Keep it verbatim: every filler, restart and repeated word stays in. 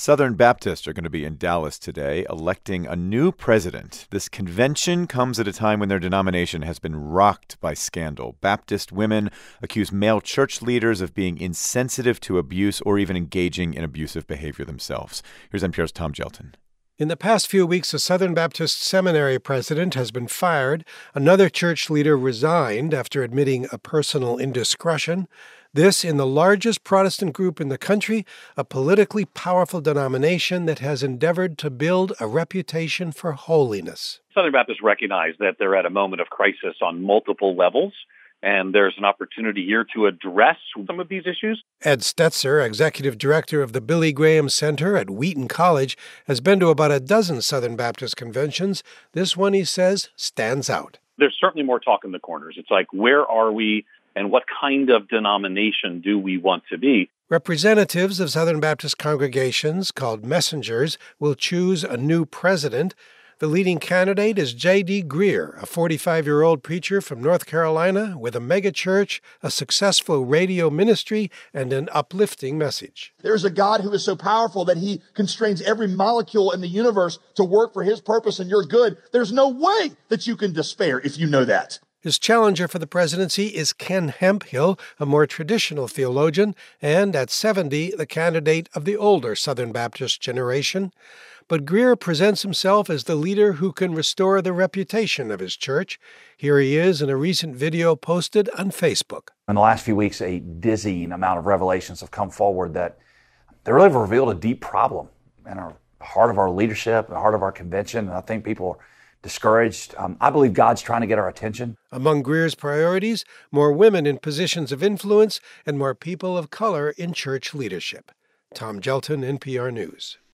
Southern Baptists are going to be in Dallas today, electing a new president. This convention comes at a time when their denomination has been rocked by scandal. Baptist women accuse male church leaders of being insensitive to abuse or even engaging in abusive behavior themselves. Here's N P R's Tom Gjelten. In the past few weeks, a Southern Baptist seminary president has been fired. Another church leader resigned after admitting a personal indiscretion. This in the largest Protestant group in the country, a politically powerful denomination that has endeavored to build a reputation for holiness. Southern Baptists recognize that they're at a moment of crisis on multiple levels, and there's an opportunity here to address some of these issues. Ed Stetzer, executive director of the Billy Graham Center at Wheaton College, has been to about a dozen Southern Baptist conventions. This one, he says, stands out. There's certainly more talk in the corners. It's like, where are we and what kind of denomination do we want to be? Representatives of Southern Baptist congregations, called messengers, will choose a new president. The leading candidate is J D Greear, a forty-five-year-old preacher from North Carolina with a megachurch, a successful radio ministry, and an uplifting message. There's a God who is so powerful that he constrains every molecule in the universe to work for his purpose and your good. There's no way that you can despair if you know that. His challenger for the presidency is Ken Hemphill, a more traditional theologian, and at seventy, the candidate of the older Southern Baptist generation. But Greear presents himself as the leader who can restore the reputation of his church. Here he is in a recent video posted on Facebook. In the last few weeks, a dizzying amount of revelations have come forward that they really have revealed a deep problem in our heart of our leadership, the heart of our convention, and I think people are discouraged. Um, I believe God's trying to get our attention. Among Greer's priorities, more women in positions of influence and more people of color in church leadership. Tom Gjelten, N P R News.